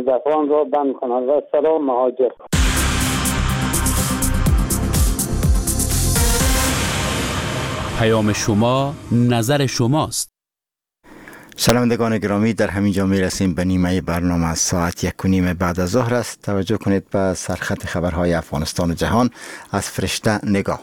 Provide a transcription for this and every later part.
افغان را بند کنند. و سلام مهاجر. پیام شما نظر شماست. شنوندگان گرامی، در همین جا می رسیم به نیمه برنامه. از ساعت 1:30 بعد از ظهر است. توجه کنید به سرخط خبرهای افغانستان و جهان از فرشته نگاه.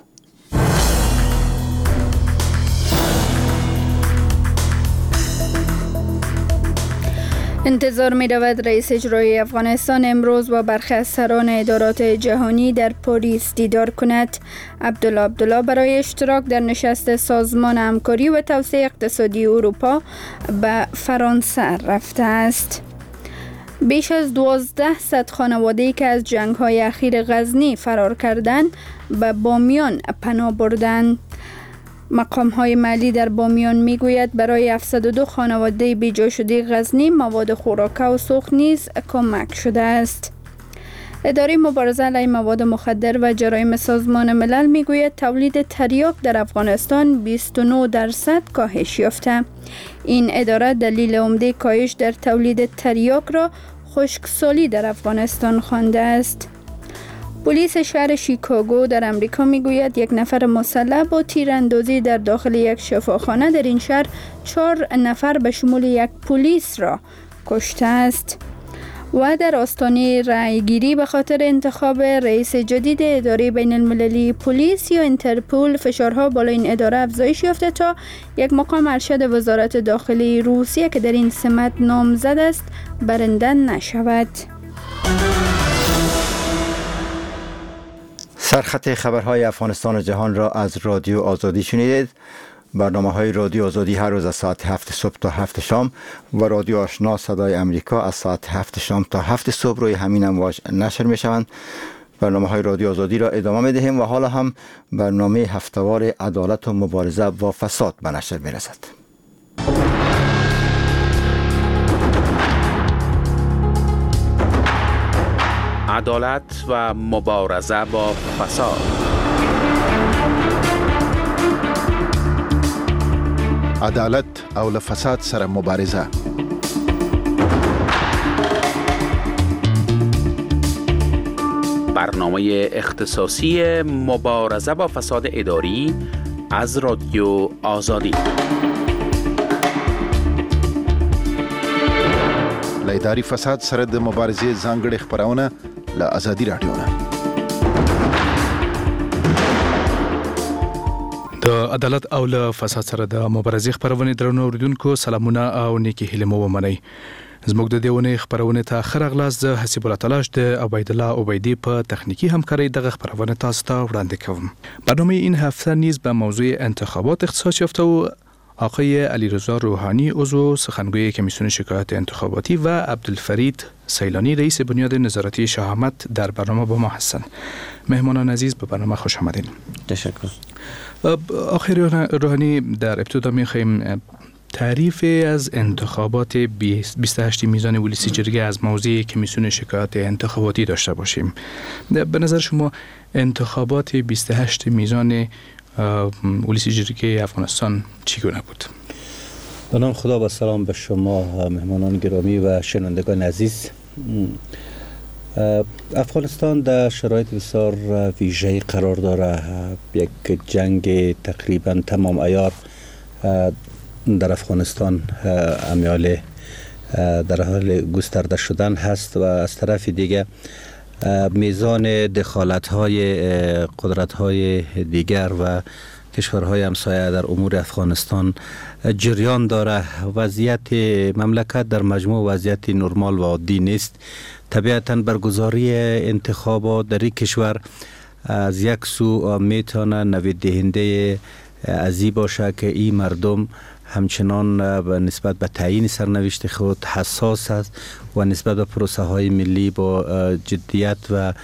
انتظار می رود رئیس اجرایی افغانستان امروز با برخی از سران ادارات جهانی در پاریس دیدار کند. عبدالله برای اشتراک در نشست سازمان همکاری و توسعه اقتصادی اروپا به فرانسه رفته است. بیش از 1200 خانواده‌ای که از جنگ‌های اخیر غزنی فرار کردند به بامیان پناه بردند. مقام‌های محلی در بامیان میگوید برای 702 خانواده بیجا شده غزنی مواد خوراکه و سوخت نیز کمک شده است. اداره مبارزه علیه مواد مخدر و جرایم سازمان ملل میگوید تولید تریاک در افغانستان 29% کاهش یافته. این اداره دلیل عمده کاهش در تولید تریاک را خشکسالی در افغانستان خوانده است. پلیس شهر شیکاگو در امریکا میگوید یک نفر مسلح با تیراندازی در داخل یک شفاخانه در این شهر 4 نفر به شمول یک پلیس را کشته است. و در آستانه رأیگیری به خاطر انتخاب رئیس جدید اداره بین المللی پلیس یا اینترپول، فشارها بالای این اداره افزایش یافته تا یک مقام ارشد وزارت داخلی روسیه که در این سمت نامزد است برنده نشود. سرخط خبرهای افغانستان و جهان را از رادیو آزادی شنیدید. برنامه‌های رادیو آزادی هر روز از ساعت 7 صبح تا 7 شام و رادیو آشنا صدای امریکا از ساعت 7 شام تا 7 صبح روی همین امواج نشر می‌شوند. برنامه‌های رادیو آزادی را ادامه می‌دهیم و حالا هم برنامه هفته‌وار عدالت و مبارزه با فساد به نشر می‌رسد. عدالت و مبارزه با فساد. عدالت او له فساد سره مبارزه. برنامه اختصاصی مبارزه با فساد اداری از رادیو آزادی. له اداري فساد سره د مبارزې ځانګړي خبرونه له آزادي رادیو نه. د عدالت او له فساد سره د مبارزې خبرونه درنو اوریدونکو سلامونه او نیکی هیله مو ومنئ. زموږ د دیونه خبرونه ته خیر اغلاس د حسیب الله تلاش د عبید الله عبیدی په تخنیکی همکاری دغه خبرونه تاسو ته وړاندې کوم. برنامه این هفته نیز به موضوع انتخابات اختصاص یافته و آقای علیرضا روحانی عضو سخنگوی کمیسیون شکایات انتخاباتی و عبدالفرید سیلانی رئیس بنیاد نظارتی شهامت در برنامه با ما هستند. مهمانان عزیز به برنامه خوش آمدین. تشکر. آقای روحانی، در ابتدا می‌خوایم تعریف از انتخابات 28 میزان ولسی جرگه از موضوع کمیسیون شکایات انتخاباتی داشته باشیم. به نظر شما انتخابات 28 میزان ولسی جرگه افغانستان چگونه بود؟ به نام خدا و سلام به شما مهمانان گرامی و شنوندگان عزیز. افغانستان در شرایط بسیار ویژه‌ای قرار داره. یک جنگ تقریبا تمام عیار در افغانستان امیال در حال گسترده شدن هست و از طرف دیگه میزان دخالت‌های قدرت‌های دیگر و کشورهای همسایه در امور افغانستان جریان داره. وضعیت مملکت در مجموع وضعیت نرمال و عادی نیست. طبیعتاً برگزاری انتخابات در این کشور از یک سو میتونه نوید دهنده ازی باشه که این مردم همچنان نسبت به تعیین سرنوشت خود حساس است و نسبت به پروسه های ملی با جدیت و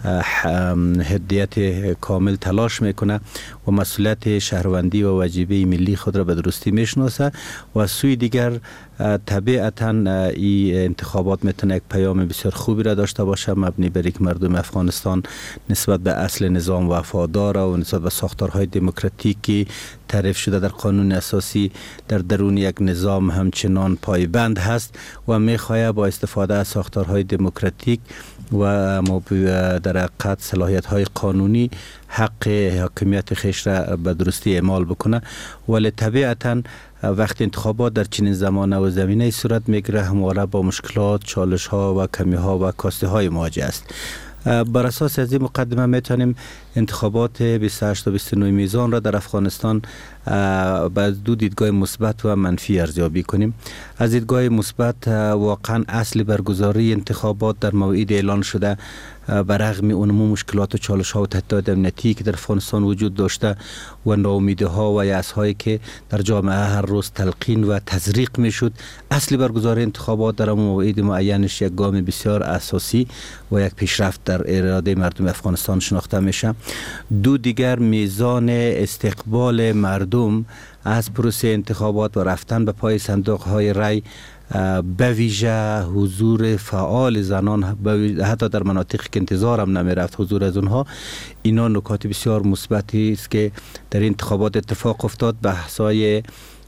حدیت کامل تلاش میکنه و مسئولیت شهروندی و واجبه ملی خود را به درستی میشناسه و سوی دیگر طبیعتا این انتخابات میتونه یک پیام بسیار خوبی را داشته باشه مبنی بر اینکه مردم افغانستان نسبت به اصل نظام وفادار و نسبت به ساختارهای دموکراتیکی تعریف شده در قانون اساسی در درون یک نظام همچنان پایبند هست و میخواهد با استفاده از ساختارهای دموکراتیک و در حقیقت صلاحیت‌های قانونی حق حاکمیت خیش را به درستی اعمال بکنه. ولی طبیعتاً وقتی انتخابات در چنین زمانه و زمینه صورت میگیره همواره با مشکلات، چالش‌ها و کمی‌ها و کاستی‌های مواجه است. بر اساس از این مقدمه میتونیم انتخابات 28 و 29 میزان را در افغانستان با دو دیدگاه مثبت و منفی ارزیابی کنیم. از دیدگاه مثبت واقعا اصل برگزاری انتخابات در موعد اعلان شده برغم اونمو مشکلات و چالش ها و تهدیدات امنیتی که در افغانستان وجود داشته و ناامیدی‌ها و یأس‌هایی که در جامعه هر روز تلقین و تزریق میشد، اصل برگزاری انتخابات در موعد معینش یک گام بسیار اساسی و یک پیشرفت در اراده مردم افغانستان شناخته میشه. دو دیگر میزان استقبال مردم از پروسه انتخابات و رفتن به پای صندوق های رای، به ویژه حضور فعال زنان حتی در مناطقی که انتظار هم نمی رفت حضور از اونها، اینا نکات بسیار مثبتی است که در انتخابات اتفاق افتاد. بحثای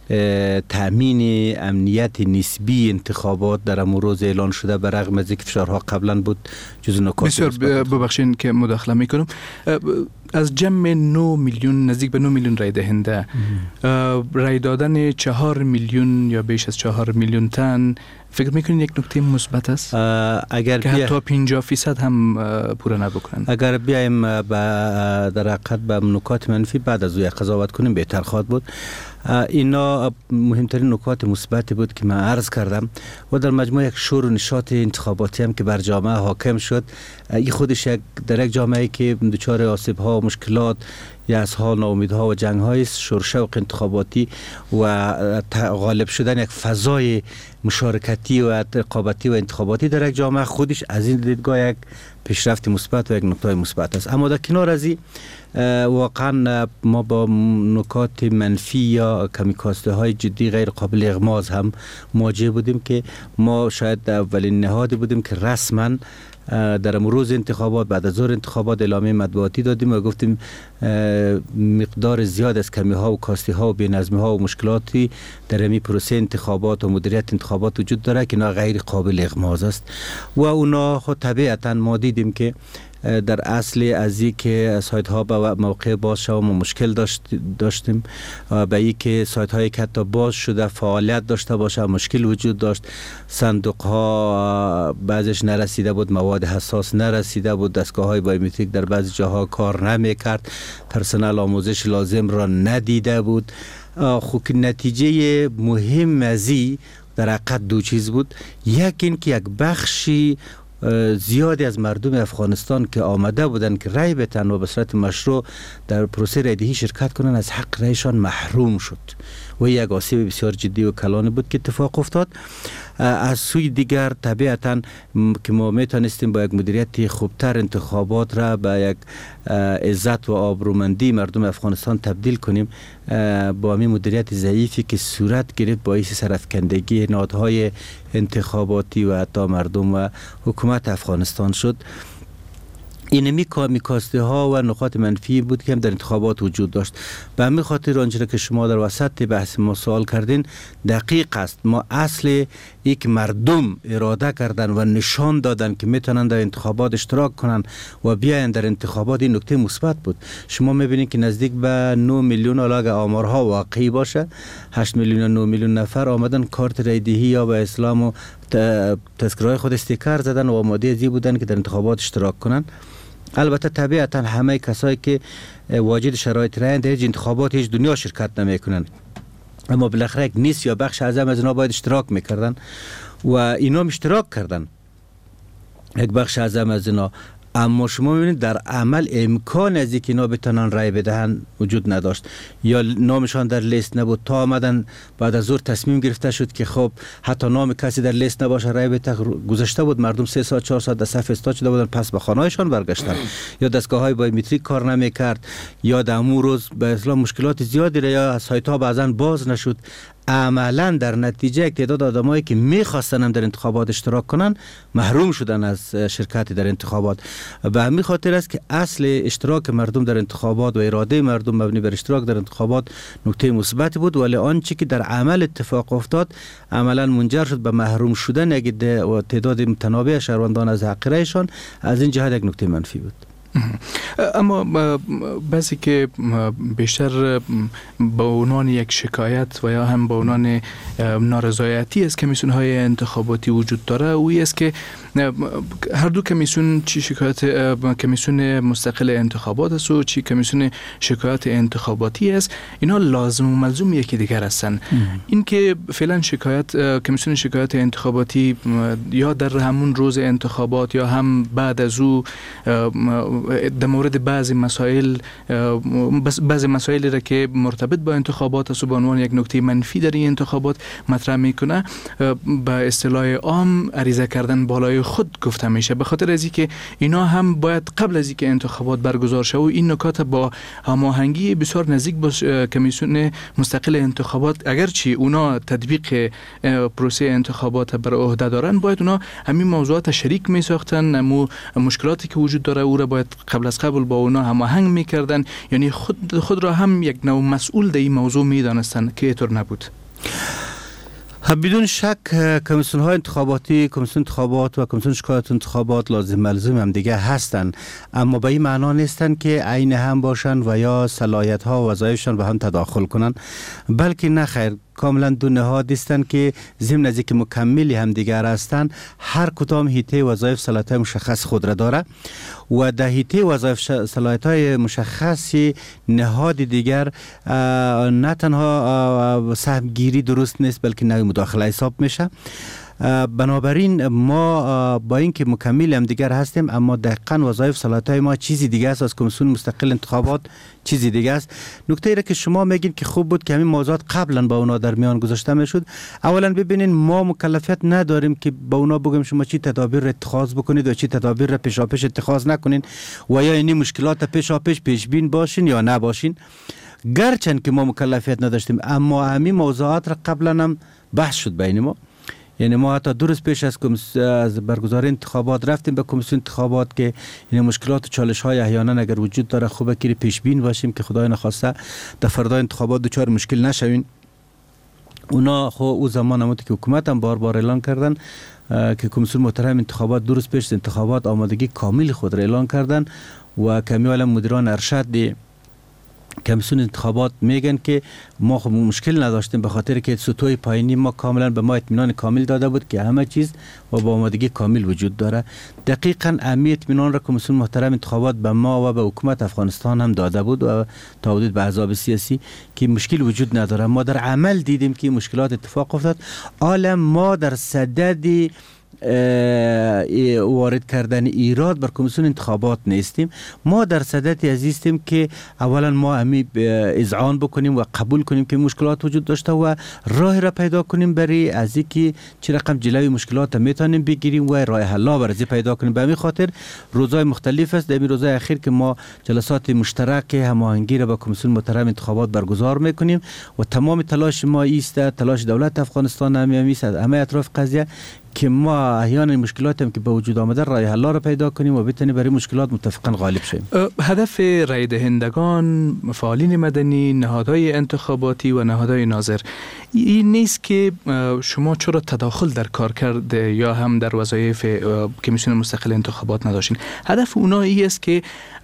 تأمین امنیت نسبی انتخابات در امروز اعلان شده برغم از اینکه فشارها قبلا بود جز نکات بسیار. ببخشید که مداخله میکنم. از جمع 9 میلیون نزدیک به 9 میلیون رای دهنده رای دادن 4 میلیون یا بیش از 4 میلیون تن فکر میکنین یک نکته مثبت است؟ اگر که حتی 50% هم پوره نبکنن. اگر بیایم در حقیقت به نکات منفی بعد از او قضاوت کنیم بهتر خواهد بود. اینا مهمترین نکات مثبتی بود که من عرض کردم و در مجموع یک شور و نشاط انتخاباتی هم که بر جامعه حاکم شد. این خودش در یک جامعه که دچار آسیب‌ها و مشکلات، یأس‌ها، ناامیدی‌ها و جنگ‌های است، شوق انتخاباتی و غالب شدن یک فضای مشارکتی و رقابتی و انتخاباتی در یک جامعه خودش از این دیدگاه یک پیشرفت مثبت و یک نکته مثبت است. اما در کنار از این واقعا ما با نکات منفی یا کمی کاسته های جدی غیر قابل اغماض هم مواجه بودیم که ما شاید اولین نهادی بودیم که رسما در امروز انتخابات بعد از ظهر انتخابات اعلامیه مطبوعاتی دادیم و گفتیم مقدار زیاد از کمی ها و کاستی ها و بی‌نظمی ها و مشکلاتی در این پروسه انتخابات و مدیریت انتخابات وجود داره که اینا غیر قابل اغماض است و اونا خود طبیعتا ما دیدیم که در اصل از این که سایت ها به موقع باز شد ما مشکل داشتیم، به این که سایت هایی که حتی باز شده فعالیت داشته باشه مشکل وجود داشت، صندوق ها بعضش نرسیده بود، مواد حساس نرسیده بود، دستگاه های بایومتریک در بعضی جاها کار نمی کرد، پرسنل آموزش لازم را ندیده بود. خب نتیجه مهم از این در حقیقت دو چیز بود. یک این که یک بخشی زیادی از مردم افغانستان که آمده بودند که رای بدن و به صورت مشروع در پروسه رایدهی شرکت کنند از حق رایشان محروم شد و یک آسیب بسیار جدی و کلانی بود که اتفاق افتاد. از سوی دیگر طبیعتا که ما میتونستیم با یک مدیریت خوبتر انتخابات را به یک عزت و آبرومندی مردم افغانستان تبدیل کنیم، با همین مدیریت ضعیفی که صورت گرفت باعث سرفکندگی نهادهای انتخاباتی و حتی مردم و حکومت افغانستان شد. اینمی کاسته ها و نقاط منفی بود که هم در انتخابات وجود داشت. به همین خاطر آنچه که شما در وسط بحث ما سوال کردین دقیق است. ما اصل یک مردم اراده کردن و نشان دادن که میتونن در انتخابات اشتراک کنن و بیاین در انتخابات، این نکته مثبت بود. شما میبینید که نزدیک به 9 میلیون الاغ آمارها واقعی باشه 8 میلیون 9 میلیون نفر آمدن کارت رایدهی یا به اسلام و تذکرهای خود استیکر زدن و آماده ازی بودن که در انتخابات اشتراک کنن. البته طبیعتا همه کسایی که واجد شرایط رای در انتخابات هیچ دنیا شرکت نمیکنن، اما بالاخره یک نیست یا بخش اعظم از اینا باید اشتراک میکردن و اینا اشتراک کردن، یک بخش اعظم از اینا. اما شما میبینید در عمل امکان از اینکه اینا بتونن رای بدهن وجود نداشت یا نامشان در لیست نبود. تا آمدن بعد از ظهر تصمیم گرفته شد که خب حتی نام کسی در لیست نباشه رای بده. گذشته بود مردم 3 ساعت 4 ساعت در صف استاد شده بودن، پس به خانه‌هایشان برگشتن یا دستگاه‌های بایومتریک کار نمی‌کرد یا در امون روز به اصلا مشکلات زیادی را یا سایت‌ها بعضن باز نشد. عملا در نتیجه یک تعداد آدمایی که میخواستن هم در انتخابات اشتراک کنن محروم شدن از شرکت در انتخابات. به همین خاطر است که اصل اشتراک مردم در انتخابات و اراده مردم مبنی بر اشتراک در انتخابات نکته مثبتی بود، ولی آنچه که در عمل اتفاق افتاد عملا منجر شد به محروم شدن یک تعداد متنابع شهروندان از حق رایشان. از این جهت یک نکته منفی بود. اما بعضی که بیشتر به عنوان یک شکایت و یا هم به عنوان نارضایتی از کمیسیون های انتخاباتی وجود داره، اوی است که هر دو کمیسیون، چی شکایت کمیسیون مستقل انتخابات است و چی کمیسیون شکایت انتخاباتی است، اینا لازم و ملزوم یکی دیگر هستند. این که فعلا کمیسیون شکایت انتخاباتی یا در همون روز انتخابات یا هم بعد از او در مورد بعضی مسائل را که مرتبط با انتخابات است و به عنوان یک نکته منفی در این انتخابات مطرح میکنه، به اصطلاح عام عریضه کردن بالای خود گفته میشه، به خاطر از اینکه اینا هم باید قبل از اینکه انتخابات برگزار شه و این نکات با هماهنگی بسیار نزدیک با کمیسیون مستقل انتخابات، اگرچه اونا تطبیق پروسه انتخابات بر عهده دارن، باید اونا همین موضوعات شریک میساختن، مشکلاتی که وجود داره او را باید قبل از قبل با اونا هماهنگ میکردن، یعنی خود را هم یک نوع مسئول در این موضوع میدانستن که اینطور نبود. بدون شک کمیسیون های انتخاباتی، کمیسیون انتخابات و کمیسیون شکایت انتخابات لازم ملزوم هم دیگه هستند، اما به این معنا نیستن که عین هم باشن و یا صلاحیت ها و وظایفشان به هم تداخل کنن، بلکه نه خیر، کاملا دو نهاد هستند که ضمن از اینکه مکملی هم دیگر هستند، هر کدام حیطه وظایف صلاحیت مشخص خود را داره و در حیطه وظایف صلاحیت های مشخص نهاد دیگر نه تنها سهم گیری درست نیست بلکه نوع مداخله حساب میشه. بنابراین ما با اینکه مکمل هم دیگر هستیم، اما دقیقاً وظایف صلاحیت‌های ما چیزی دیگه است، از کمیسیون مستقل انتخابات چیزی دیگه است. نکته ای که شما میگین که خوب بود که همین موضوعات قبلا با اونا در میان گذاشته میشد. اولا ببینین ما مکلفیت نداریم که با اونا بگیم شما چی تدابیر اتخاذ بکنید و چی تدابیر پیشاپیش اتخاذ نکنین و یا این مشکلات پیشاپیش پیش بین باشین یا نباشین. گرچند که ما مکلفیت نداشتیم، اما همین موضوعات را قبلا هم بحث شد بین ما. یعنی ما حتی دو روز پیش از برگزاری انتخابات رفتیم به کمیسیون انتخابات که این مشکلات و چالش های احیانا اگر وجود داره خوبه که پیش بین باشیم که خدای نخواسته در فردای انتخابات دچار مشکل نشوین. اونا خو او زمان هم که حکومت هم بار بار اعلان کردن که کمیسیون محترم انتخابات دو روز پیش انتخابات آمادگی کامل خود را اعلان کردن و کمیال مدیران ارشد کمیسیون انتخابات میگن که ما خب مشکل نداشتیم به خاطر که سطوح پایینی ما کاملا به ما اطمینان کامل داده بود که همه چیز و با آمادگی کامل وجود داره. دقیقاً اهمیت اطمینان را کمیسیون محترم انتخابات به ما و به حکومت افغانستان هم داده بود و تا حدود به احزاب سیاسی که مشکل وجود نداره. ما در عمل دیدیم که مشکلات اتفاق افتاد. حالا ما در صدد وارد کردن ایراد بر کمیسیون انتخابات نیستیم، ما در صدد عزیزیم که اولا ما همی اذعان بکنیم و قبول کنیم که مشکلات وجود داشته و راه را پیدا کنیم برای از اینکه چه رقم جلوی مشکلات میتونیم بگیریم و راه حل برای پیدا کنیم. به همین خاطر روزهای مختلف است. در این روزهای اخیر که ما جلسات مشترک هماهنگی را با کمیسیون محترم انتخابات برگزار میکنیم و تمام تلاش ما است، تلاش دولت افغانستان هم است، همه اطراف قضیه که ما احیانا مشکلات هم که به وجود آمده راه حل را پیدا کنیم و بتونیم برای مشکلات متفقاً غالب شیم. هدف رای دهندگان، فعالین مدنی، نهادهای انتخاباتی و نهادهای ناظر این نیست که شما چرا تداخل در کارکرد یا هم در وظایف کمیسیون مستقل انتخابات نداشتین. هدف اونا است که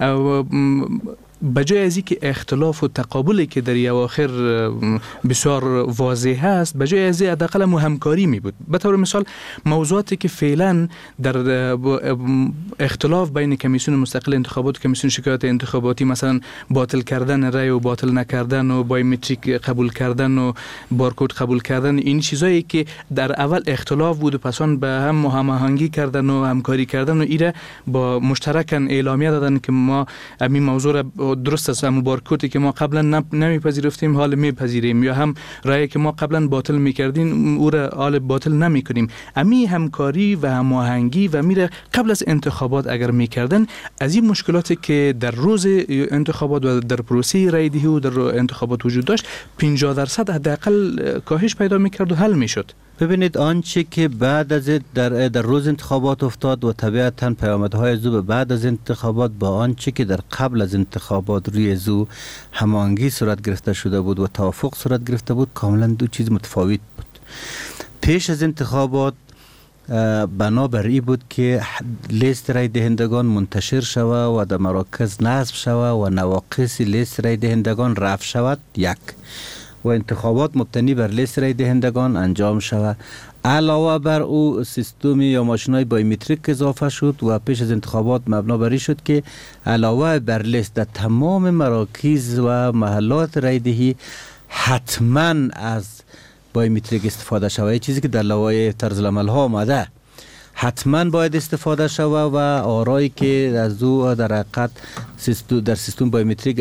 بجای از اینکه اختلاف و تقابلی که در اواخر بسیار واضح است، بجای از این حداقل همکاری می بود. به طور مثال موضوعاتی که فعلا در اختلاف بین کمیسیون مستقل انتخابات و کمیسیون شکایت انتخاباتی، مثلا باطل کردن رای و باطل نکردن و بایومتریک قبول کردن و بارکد قبول کردن، این چیزایی که در اول اختلاف بود و پسان به هم هماهنگی کردن و همکاری کردن و ایره با مشترکاً اعلامیه دادن که ما همین موضوع را درست است هم بارکوتی که ما قبلا نمیپذیرفتیم حال میپذیریم، یا هم رای که ما قبلا باطل میکردیم او را حال باطل نمیکنیم. امی همکاری و هماهنگی و میره قبل از انتخابات اگر میکردن، از این مشکلاتی که در روز انتخابات و در پروسه رای دهی و در انتخابات وجود داشت 50% حداقل کاهش پیدا میکرد و حل میشد. ببینید آنچه که بعد از در روز انتخابات افتاد و طبیعتاً پیامدهای زو بعد از انتخابات با آنچه که در قبل از انتخابات روی زو هماهنگی صورت گرفته شده بود و توافق صورت گرفته بود، کاملا دو چیز متفاوت بود. پیش از انتخابات بنابر این بود که لیست رای دهندگان منتشر شود و در مراکز نصب شود و نواقص لیست رای دهندگان رفع شود یک، و انتخابات مبتنی بر لیست رای دهندگان انجام شود. علاوه بر او سیستم یا ماشینای بایومتریک اضافه شد و پیش از انتخابات مبنا بر این شد که علاوه بر لیست در تمام مراکز و محلات رای دهی حتما از بایومتریک استفاده شود، چیزی که در لوایح طرز العمل ها آمده حتما باید استفاده شود و آرایی که از او در حقیقت در سیستم بایومتریک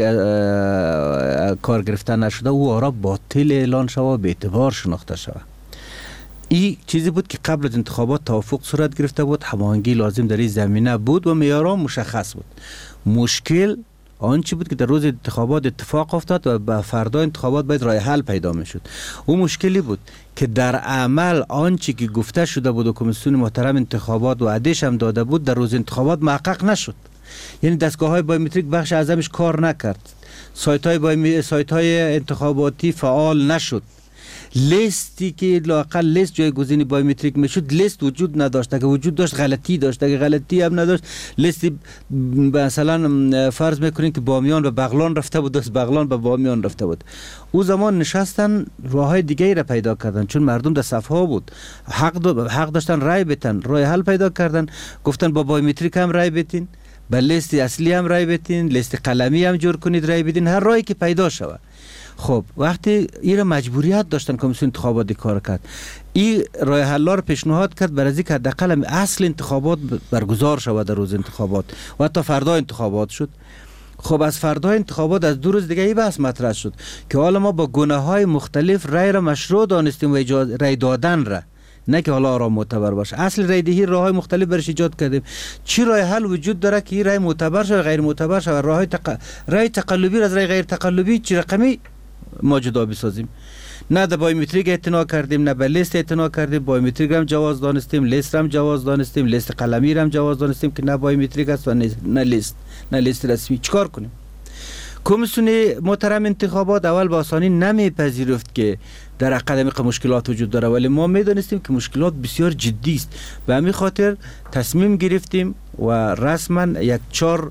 کار گرفته نشده او آرا باطل اعلان شود، به اعتبار شناخته شود. این چیزی بود که قبل از انتخابات توافق صورت گرفته بود، هماهنگی لازم در این زمینه بود و معیارها مشخص بود. مشکل آنچه بود که در روز انتخابات اتفاق افتاد و به فردا انتخابات باید راه حل پیدا میشد. اون مشکلی بود که در عمل آنچه که گفته شده بود و کمیسیون محترم انتخابات و عدش هم داده بود در روز انتخابات محقق نشد. یعنی دستگاه های بایومتریک بخش اعظمش کار نکرد، سایت های انتخاباتی فعال نشد، لیستی که لااقل لیست جایگزین بایومتریک میشد لیست وجود نداشت، اگه وجود داشت غلطی داشت، اگه غلطی هم نداشت لیستی مثلا فرض میکنین که بامیان به بغلان رفته بود، دست بغلان به بامیان رفته بود. او زمان نشستن راههای دیگه را پیدا کردن، چون مردم در صف ها بود، حق داشتن رای بتن، راه حل پیدا کردن، گفتن با بایومتریک هم رای بتین، با لیست اصلی هم رای بتین، لیست قلمی هم جور کنید رای بدین، هر راهی که پیدا شود. خب وقتی این مجبوریت داشتن کمیسیون انتخابات کار کرد، این راه حل را پیشنهاد کرد برای اینکه حداقل اصل انتخابات برگزار شود در روز انتخابات و حتی فردا انتخابات شد. خب از فردا انتخابات از 2 روز دیگه این بحث مطرح شد که حالا ما با گناه‌های مختلف رای را مشروع دانستیم و رای دادن را، نه که حالا آرام معتبر باشه. اصل رای دهی راه‌های مختلف برش ایجاد کردیم. چی راه حل وجود داره که این رای معتبر شه غیر معتبر شه؟ رای تقلبی از رای غیر تقلبی چی رقمی ما جدا بسازیم؟ نه در بایومتریک اعتنا کردیم، نه به لیست اعتنا کردیم. بایومتریک هم جواز دانستیم، لیست هم جواز دانستیم، لیست قلمی هم جواز دانستیم که نه بایومتریک است و نه لیست رسمی. چیکار کنیم؟ کمیسیون محترم انتخابات اول با آسانی نمیپذیرفت که در اکادمیک مشکلات وجود داره، ولی ما میدونستیم که مشکلات بسیار جدی است. به همین خاطر تصمیم گرفتیم و رسما یک 4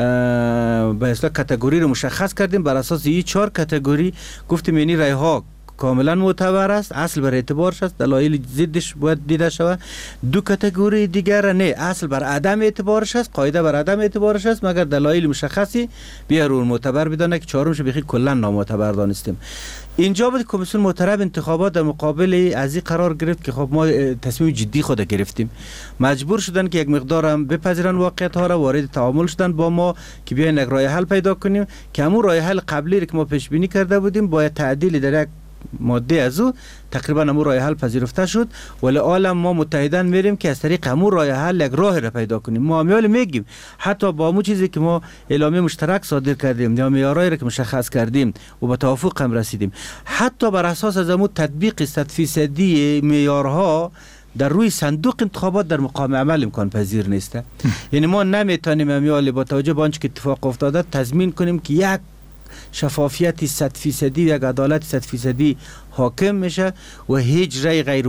به اصطلاح کاتگوری رو مشخص کردیم. بر اساس این 4 کاتگوری گفتیم یعنی رای ها کاملا معتبر است، اصل بر اعتبارش است، دلایل ضدش باید دیده شود. 2 کاتگوری دیگر نه، اصل بر عدم اعتبارش است، قاعده بر عدم اعتبارش است، مگر دلایل مشخصی بیا رو معتبر بدانه که 4مش بخی کلا نامعتبر دانستیم. اینجا بود کمیسیون محترم انتخابات در مقابل از این قرار گرفت که خب ما تصمیم جدی خود گرفتیم، مجبور شدن که یک مقدار هم بپذیرن واقعیت ها را، وارد تعامل شدن با ما که بیاین یک راه حل پیدا کنیم که همون راه حل قبلی که ما پیش بینی کرده بودیم باید تعدیل در یک ماده از او تقریبا همون راه حل پذیرفته شد. ولی عالم ما متحدن میریم که از طریق همون راه حل یک راه را پیدا کنیم. ما همیال میگیم حتی با همون چیزی که ما اعلامیه مشترک صادر کردیم یا معیارایی را که مشخص کردیم و به توافق هم رسیدیم، حتی بر اساس از همون تطبیق 100% معیارها در روی صندوق انتخابات در مقام عمل امکان پذیر نیست. یعنی ما نمیتونیم همیال با توجه به آنچه که اتفاق افتاده تضمین کنیم که یک شفافیت 100% یک عدالت 100% حاکم میشه و هیچ رای غیر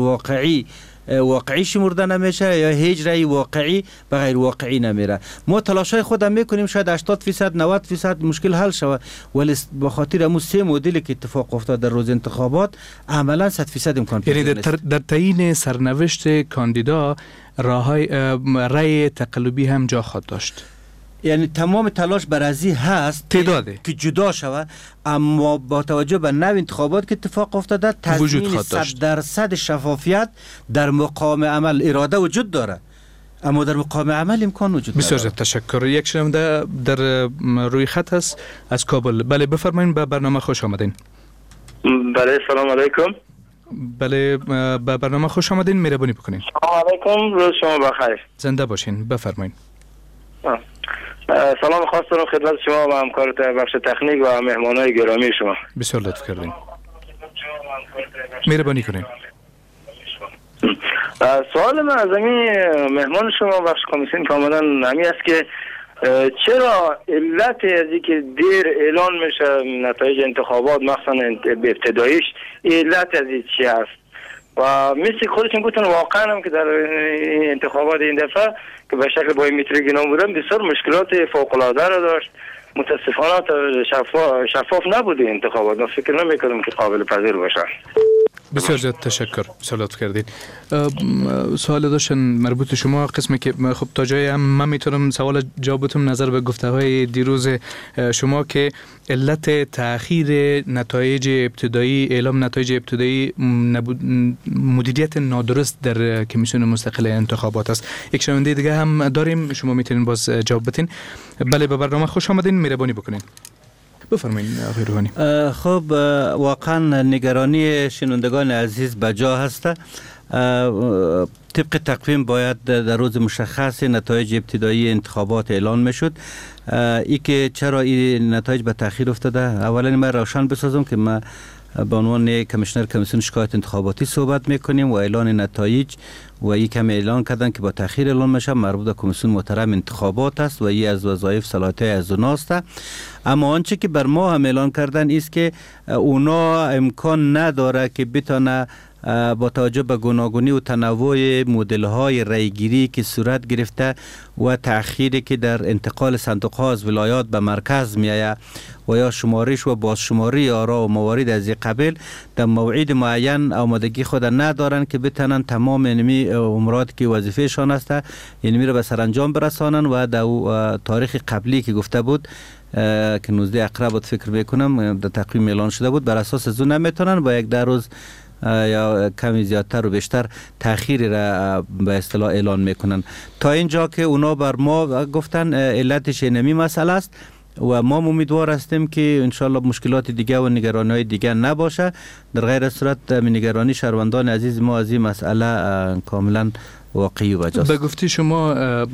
واقعی شمرده نمیشه یا هیچ رای واقعی به غیر واقعی نمیره. ما تلاشای خودم میکنیم شاید 80% 90% مشکل حل شود، ولی به خاطر همون 3 مدلی که اتفاق افتاد در روز انتخابات عملا 100% امکان پذیر نیست. یعنی در تعیین سرنوشت کاندیدا رای تقلبی هم جا خواهد داشت. یعنی تمام تلاش بر ازی هست تعداده که جدا شود، اما با توجه به نوع انتخابات که اتفاق افتاده تضمین 100% شفافیت در مقام عمل اراده وجود داره. اما در مقام عمل امکان وجود بسیار ندارد. تشکر. یک شنونده در روی خط است از کابل. بله بفرمایید، به برنامه خوش آمدین. بله سلام علیکم. بله به برنامه خوش آمدین، مهربانی بکنین. سلام علیکم، روز شما بخیر. زنده باشین، بفرمایید. سلام خاص دارم خدمت شما و همکارت بخش تکنیک و مهمانای گرامی شما. بسیار لطف کردین، مهربانی کنین. سوال من از مهمان شما بخش کمیسیون کاملا همین است که چرا علت از اینکه دیر اعلان میشه نتایج انتخابات مخصوصا ابتداییش علت از این چی است؟ و مثل خودشون گفتن واقعا هم که در انتخابات این دفعه که به شکل بایومتریک اینا بودن بسیار مشکلات فوق العاده را داشت. متاسفانه شفاف نبود انتخابات. من فکر نمی‌کردم که قابل پذیر باشه. بسیار زیاد تشکر، بسیار لطف کردید. سوال داشتن مربوط به شما قسمی که خب تا جایی هم من میتونم سوال جوابتون نظر به گفته‌های دیروز شما که علت تأخیر نتایج ابتدایی، اعلام نتایج ابتدایی مدیریت نادرست در کمیسیون مستقل انتخابات است. یک شنونده دیگه هم داریم، شما میتونین باز جواب بدین. بله به برنامه خوش آمدین، مهربانی بکنین. بفرمایید آقای روحانی. خب واقعا نگرانی شنوندگان عزیز بجا هست. طبق تقویم باید در روز مشخص نتایج ابتدایی انتخابات اعلان میشد. ای که چرا این نتایج به تأخیر افتاده، اولا من روشن بسازم که ما به عنوان کمیشنر کمیسیون شکایت انتخاباتی صحبت میکنیم و اعلان نتایج و این کم اعلان کردن که با تأخیر اعلان میشه مربوط به کمیسیون محترم انتخابات است و این از وظایف صلاحیت از اوناست. اما آنچه که بر ما هم اعلان کردن است که اونا امکان نداره که بتونه با توجه به گوناگونی و تنوع مدل‌های رایگیری که صورت گرفته و تأخیری که در انتقال صندوق‌ها از ولایات به مرکز میآید و یا شمارش و بازشماری آرا و موارد از این قبیل در موعد معین آمادگی خود ندارن که بتونن تمام اینمی امورات که وظیفهشان است اینمی را به سرانجام برسانن و در تاریخ قبلی که گفته بود که 19 اقرب فکر میکنم در تقویم اعلان شده بود، بر اساس از اون نمیتونن با یک در روز یا کمی زیادتر و بیشتر تأخیری را به اصطلاح اعلان میکنن. تا اینجا که اونا بر ما گفتن علتش اینمی مسئله است و ما امیدوار هستیم که انشالله مشکلات دیگه و نگرانی‌های دیگه نباشه. در غیر صورت نگرانی شهروندان عزیز ما از این مسئله کاملا واقعی و جاست. به گفته شما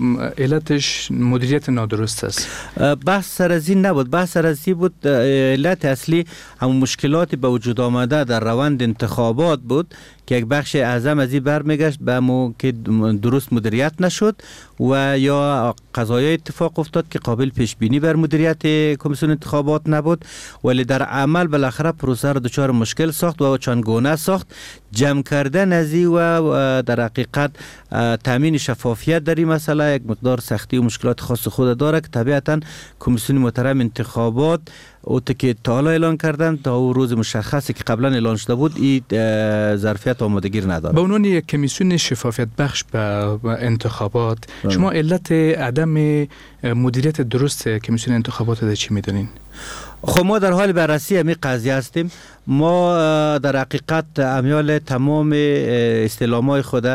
علتش مدیریت نادرست است. بحث سر از این نبود، بحث سر از این بود علت اصلی همون مشکلاتی به وجود آمده در روند انتخابات بود که یک بخش اعظم از این برمیگشت به مو که درست مدیریت نشد و یا قضایای اتفاق افتاد که قابل پیش بینی بر مدیریت کمیسیون انتخابات نبود، ولی در عمل بالاخره پروسه را دچار مشکل ساخت و چندگونه ساخت. جمع کردن از این و در حقیقت تامین شفافیت در این مسئله یک مقدار سختی و مشکلات خاص خود داره که طبیعتا کمیسیون محترم انتخابات او که تا حالا اعلان کردن تا او روز مشخصی که قبلا اعلان شده بود این ظرفیت آمادگی نداره. به عنوان یک کمیسیون شفافیت بخش به انتخابات شما علت عدم مدیریت درست کمیسیون انتخابات را چی میدونین؟ خب ما در حال بررسی همین قضیه هستیم. ما در حقیقت امیال تمام استعلامات خود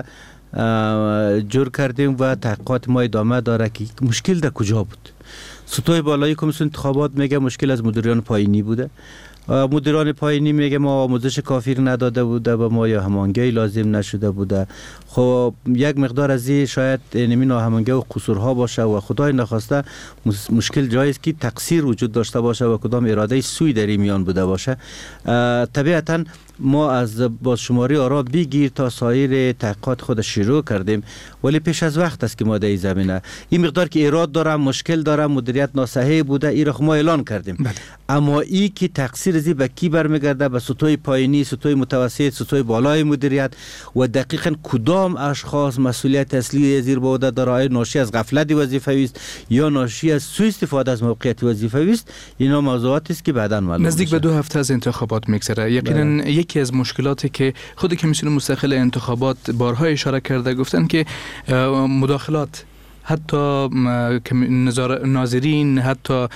جور کردیم و تحقیقات ما ادامه داره که مشکل در کجا بود. سطوح بالای کمیسیون انتخابات میگه مشکل از مدیران پایینی بوده. مدیران پایینی میگه ما آموزش کافی نداده بوده به ما یا هماهنگی لازم نشده بوده. خب یک مقدار از این شاید نمی ناهماهنگی و قصورها باشه و خدای نخواسته مشکل جایی است که تقصیر وجود داشته باشه و کدام اراده سوی در این میان بوده باشه. طبیعتا ما از بازشماری آرا بگیر تا سایر تحقیقات خود شروع کردیم، ولی پیش از وقت است که ما در این زمینه این مقدار که ایراد دارم مشکل دارم مدیریت ناصحیح بوده این را ما اعلان کردیم. اما این که تقصیر زی به کی برمیگرده؟ به سطوح پایینی، سطوح متوسط، سطوح بالای مدیریت و دقیقاً کدام اشخاص مسئولیت اصلی زیر بوده دارای ناشی از غفلت وظیفوی است یا ناشی از سوء استفاده از موقعیت وظیفوی است. اینا موضوعاتی است که بعداً معلوم نزدیک به 2 هفته از انتخابات میگذره. یقینا یکی از مشکلاتی که خود کمیسیون مستقل انتخابات بارها اشاره کرده گفتن که مداخلات حتی ناظرین، حتی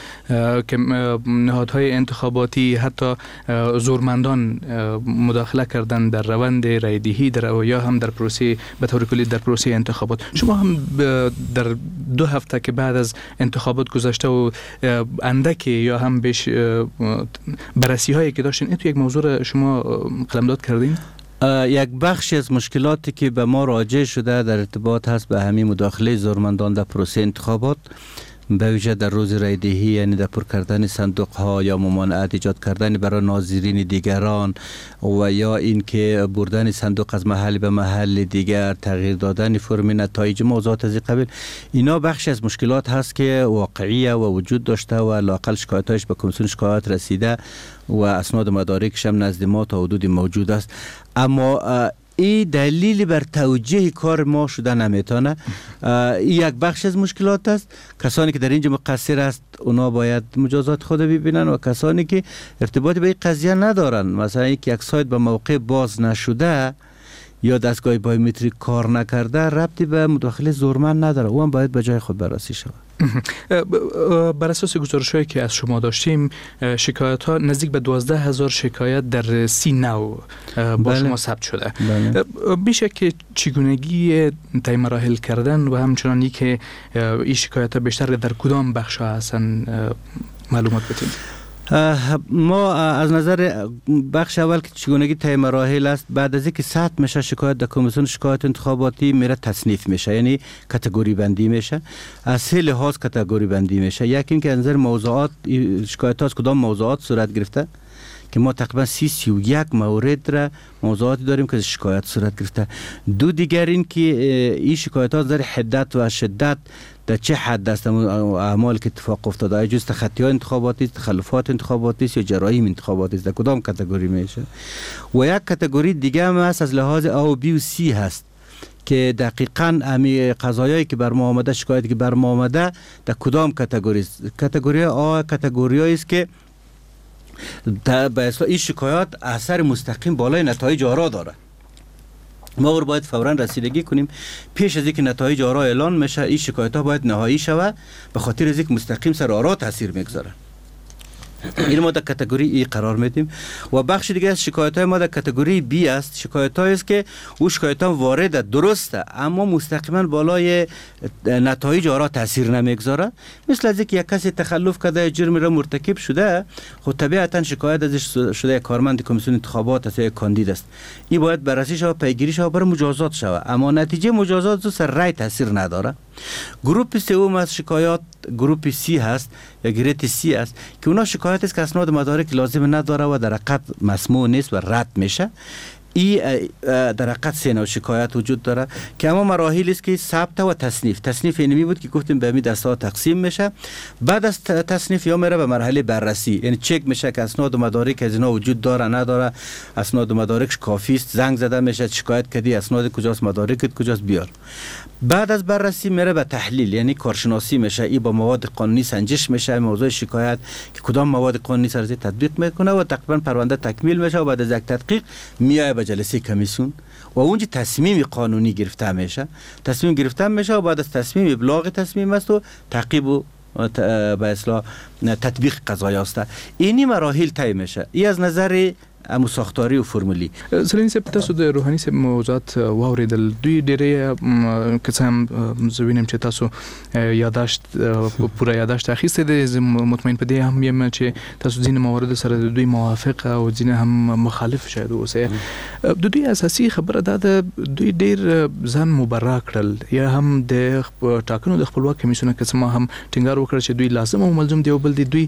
نهادهای انتخاباتی، حتی زورمندان مداخله کردن در روند رایدهی یا هم در پروسه به طور کلی در پروسه انتخابات. شما هم در 2 هفته که بعد از انتخابات گذشته و اندکی یا هم بیش بررسی هایی که داشتین، این تو یک موضوع شما قلمداد کردین؟ یک بخشی از مشکلاتی که به ما راجع شده در ارتباط هست به همین مداخله زورمندان در پروسه انتخابات، به ویژه در روز رایدهی، یعنی در پر کردن صندوق ها یا ممانعت ایجاد کردن برای ناظرین دیگران و یا اینکه بردن صندوق از محل به محل دیگر، تغییر دادن فرم نتایج، موضوعات از این قبیل، اینا بخشی از مشکلات هست که واقعیه و وجود داشته و لااقل شکایتایش به کمیسیون شکایت رسیده و اسناد مدارکش هم نزد ما تا حدودی موجود است. اما این دلیلی بر توجیه کار ما شده نمیتونه. این یک بخش از مشکلات است. کسانی که در اینجا مقصر است اونا باید مجازات خود ببینن و کسانی که ارتباطی به این قضیه ندارن، مثلا یک سایت به موقع باز نشده یا دستگاه بایومتریک کار نکرده، ربطی به مداخله زورمند نداره، او هم باید به جای خود بررسی شود. بر اساس گزارش‌هایی که از شما داشتیم، شکایت‌ها نزدیک به 12,000 شکایت در 30 نوع با شما ثبت شده. میشه که چگونگی طی مراحل کردن و همچنانی که این شکایت‌ها بیشتر در کدام بخش‌ها هستن معلومات بدیم؟ ما از نظر بخش اول که چگونگی طی مراحل است، بعد از اینکه ثبت میشه شکایت در کمیسیون شکایت انتخاباتی میره تصنیف میشه، یعنی کاتگوری بندی میشه. از 3 لحاظ کاتگوری بندی میشه. یکی اینکه از نظر موضوعات شکایت ها از کدام موضوعات صورت گرفته، که ما تقریبا 31 مورد را موضوعاتی داریم که شکایت صورت گرفته. دو دیگر این که این شکایت ها در حدت و شدت در چه حد است اعمال که اتفاق افتاده، ای جز تخطی ها انتخاباتی است، تخلفات انتخاباتی است یا جرایم انتخاباتی است، در کدام کاتگوری میشه. و یک کاتگوری دیگه هم هست از لحاظ A و B و C هست که دقیقاً امی قضایایی که بر ما آمده، شکایتی که بر ما آمده در کدام کاتگوری است. کاتگوری A کاتگوری است که به اصطلاح این شکایات اثر مستقیم بالای نتایج آرا داره. ما باید فوراً رسیدگی کنیم پیش از اینکه نتایج آرا اعلان میشه. این شکایت ها باید نهایی شود، به خاطر از اینکه مستقیم سر آرا تاثیر میگذاره. این ما در کاتگوری ای قرار میدیم. و بخش دیگه از شکایت های ما در کاتگوری بی است. شکایت هایی است که او شکایت ها وارد درسته اما مستقیما بالای نتایج آرا تاثیر نمیگذاره، مثل از اینکه یک کسی تخلف کرده، جرم را مرتکب شده، خود طبیعتا شکایت ازش شده کارمند کمیسیون انتخابات است یا کاندید است، این باید بررسی شود، پیگیری شود، برای مجازات شود. اما نتیجه مجازات رو سر رای تاثیر نداره. گروپ سوم از شکایات گروپ سی هست یا گریت سی است که اونا شکایت است که اسناد مدارک لازم نداره و در حقیقت مسموع نیست و رد میشه. این در حقیقت 3 نوع شکایت وجود داره که اما مراحل است که ثبت و تصنیف اینمی بود که گفتیم به می دسته ها تقسیم میشه. بعد از تصنیف یا میره به مرحله بررسی، یعنی چک میشه که اسناد و مدارک از اینا وجود داره نداره، اسناد و مدارکش کافی است، زنگ زده میشه شکایت کردی اسناد کجاست، مدارکت کجاست، بیار. بعد از بررسی میره به تحلیل، یعنی کارشناسی میشه، این با مواد قانونی سنجش میشه، موضوع شکایت که کدام مواد قانونی سر تطبیق میکنه و تقریبا پرونده تکمیل میشه و بعد از یک تحقیق میاد به جلسه کمیسیون و اونجا تصمیم قانونی گرفته میشه. تصمیم گرفته میشه و بعد از تصمیم ابلاغ تصمیم است و تعقیب و به اصطلاح تطبیق قضایی است. اینی مراحل طی میشه. این از نظر امو ساختاری و فرمولی. سلیم صاحب، تاسو د روحاني صاحب موضوعات واوریدل، دوی ډېرې که هم زه وینم چې تاسو یاداشت پوره یاداشت اخیسته دي، مطمئن په دې هم یم چې تاسو ځینې موارد سره د دوی موافق او ځینې هم مخالف شاید اوسئ. د دوی اساسي خبره دا ده دوی ډېر ځان مبرا کړل یا هم د ټاکنو د خپلواک کمیسیون کې ما هم ټینګار وکړ چې دوی لازم او ملزم دی او بل دوی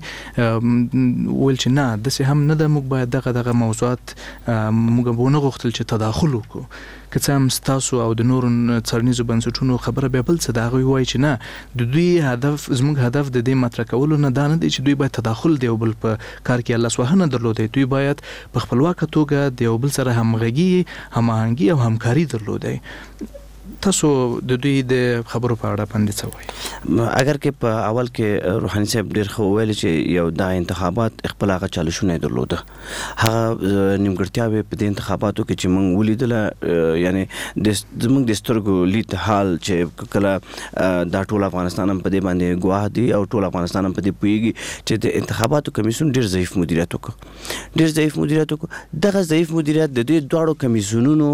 ویل چې نه داسې هم نه ده، موږ باید دغه موضوعات موږ به نه غوښتل چې تداخل وکړو. که څه هم ستاسو او د نورو څارنیزو بنسټونو خبره بیا بل څه د هغوی وایي چې نه، د دوی هدف زموږ هدف د دې مطرح کولو نه دا نه دی چې دوی باید تداخل د یو بل په کار کې لاسوهنه درلودی. دوی باید په خپلواکه توګه د یو بل سره همغږي، هماهنګي او همکاري درلودی. تاسو د دوی د خبرو په اړه باندې څه وایي؟ اگر کې په اول کې روحاني صاحب ډیر خو ویل چې یو د انتخابات خپل هغه چالشونه درلوده، هغه نیمګړتیاوې په دې انتخاباتو کې چې موږ ولیدل، یعنی زموږ د سترګو لید حال چې کله دا ټول افغانستان هم په دې باندې ګواه دی او ټول افغانستان هم په دې پوهیږي چې د انتخاباتو کمیسیون ډیر ضعیف مدیریت وکړ. دغه ضعیف مدیریت د دې دواړو کمیسیونونو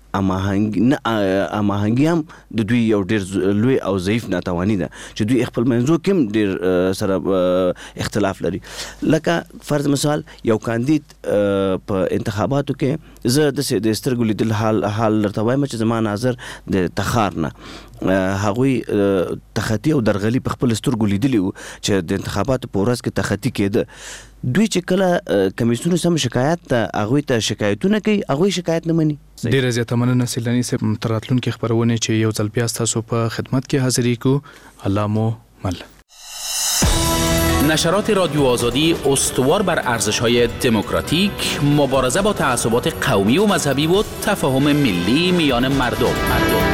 اماهنګي هم د دوی یو ډیر لوی او ضعیف ناتوانی ده چې دوی خپل منځو کې ډیر سره اختلاف لري. لکه فرض مثال یو کاندید په انتخاباتو کې زه د سترګو لیدل حال درته وایم چې زما نظر د تخار نه هغوی تخطي او درغلي په خپل سترګو لیدلی و چې د انتخاباتو په ورځ کې تخطي کېده. دوی چې کله کمیسیون سم شکایت هغوی ته شکایتونه کوي، هغوی شکایت نه مني. ډیره زیاته مننه سیلانی صاحب. تر راتلونکي خبرونه چې یو ځل بیا تاسو په خدمت کې حاضرې کو. الله مو مل. نشرات رادیو آزادی استوار بر ارزش‌های دموکراتیک، مبارزه با تعصبات قومی و مذهبی و تفاهم ملی میان مردم.